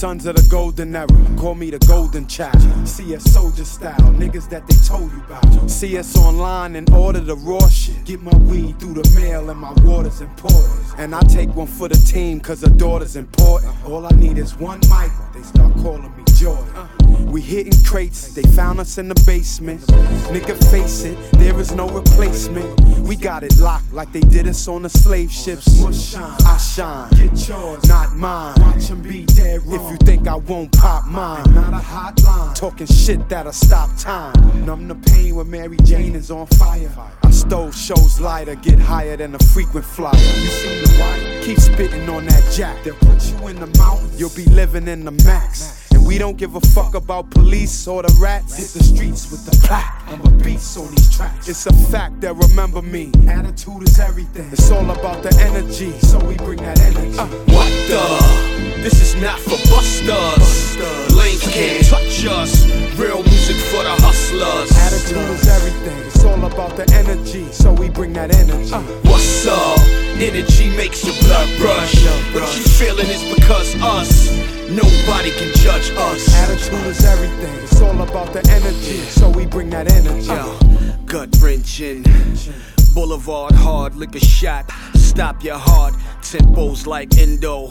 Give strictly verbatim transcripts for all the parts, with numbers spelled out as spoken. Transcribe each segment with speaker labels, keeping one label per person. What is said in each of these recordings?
Speaker 1: Sons of the golden era, call me the golden child. See us soldier style, niggas that they told you about. See us online and order the raw shit. Get my weed through the mail and my water's important. And I take one for the team cause her daughter's important. All I need is one mic, they start calling me Jordan. We hitting crates, they found us in the basement. Nigga face it, there is no replacement. We got it locked like they did us on the slave ships. I shine, get yours, not mine. Watch them be dead wrong. If you think I won't pop mine, not a hotline. Talking shit that'll stop time. Numb the pain when Mary Jane is on fire. I stole shows lighter, get higher than a frequent flyer. You seen the white? Keep spitting on that jack. They'll put you in the mountains, you'll be living in the max. We don't give a fuck about police or the rats. Hit the streets with the plaque. I'm a beast on these tracks. It's a fact that remember me. Attitude is everything. It's all about the energy, so we bring that energy. Uh,
Speaker 2: what the? This is not for busters. Lanes can't touch us. Real music for the hustlers.
Speaker 1: Attitude is everything. It's all about the energy, so we bring that energy. Uh,
Speaker 2: what's up? Energy makes your blood rush. What you feeling is because us. Nobody can judge us.
Speaker 1: Attitude is everything. It's all about the energy, so we bring that energy.
Speaker 2: Yo, gut wrenching. Boulevard hard, lick a shot. Stop your heart. Tempos like endo.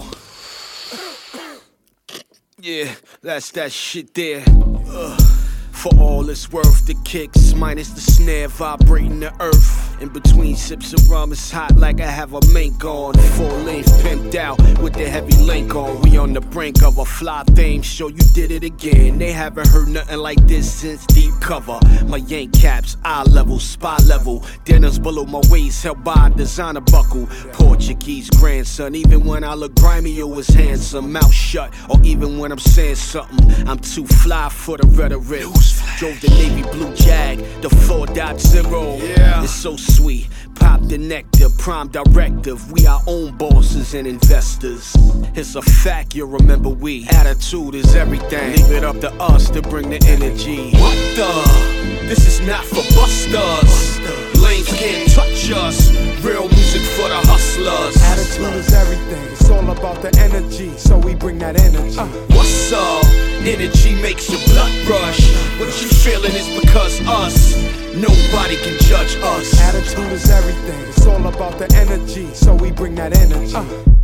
Speaker 2: Yeah, that's that shit there. Ugh. For all it's worth, the kicks minus the snare vibrating the earth. In between sips of rum, it's hot like I have a mink on. Full length pimped out with the heavy link on. We on the brink of a fly theme, show you did it again. They haven't heard nothing like this since deep cover. My yank caps, eye level, spy level. Dinners below my waist, held by a designer buckle. Portuguese grandson, even when I look grimy, you was handsome. Mouth shut, or even when I'm saying something, I'm too fly for the rhetoric. Drove the navy blue Jag, the four point oh. Yeah. It's so sweet, pop the nectar, prime directive. We our own bosses and investors. It's a fact, you'll remember we. Attitude is everything. Leave it up to us to bring the energy. What the? This is not for busters. Lanes can't touch us. Real music for the hustlers.
Speaker 1: Attitude is everything. It's all about the energy, so we bring that energy. Uh,
Speaker 2: what's up? Energy makes your blood rush. What you feeling is because us. Nobody can judge us.
Speaker 1: Attitude is everything. It's all about the energy, so we bring that energy. Uh,